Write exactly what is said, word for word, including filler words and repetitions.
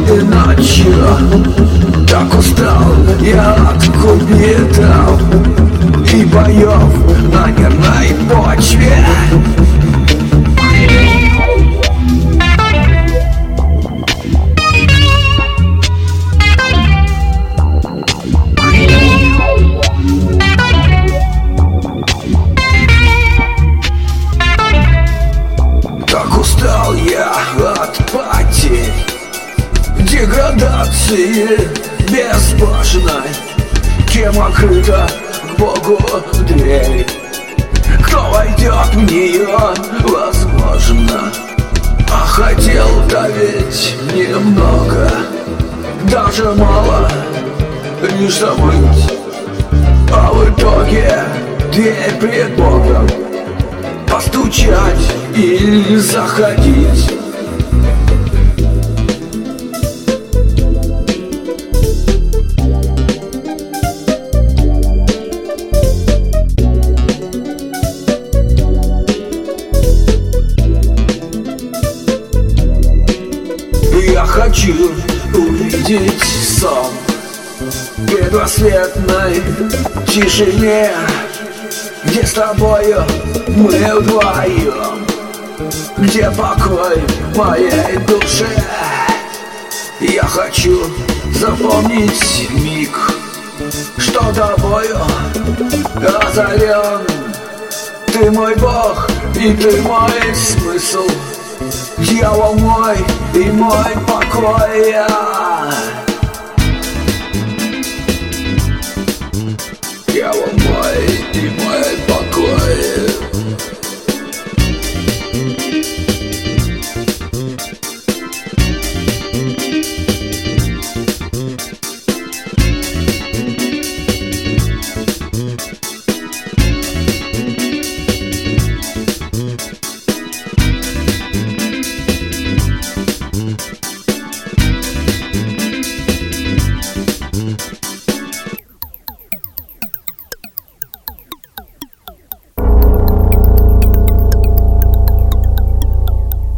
и ночью. Так устал я от кубитов и боев на нервной почве. Так устал я от потерь, деградации безбожной. Кем открыта к Богу дверь? Кто войдет в нее, возможно. А хотел-то ведь немного, даже мало, лишь забыть. А в итоге дверь пред Богом постучать и заходить. Я хочу увидеть сон в предрассветной тишине, где с тобою мы вдвоем, где покой моей душе. Я хочу запомнить миг, что тобою озарен. Ты мой Бог, и ты мой смысл, дьявол мой и мой покой.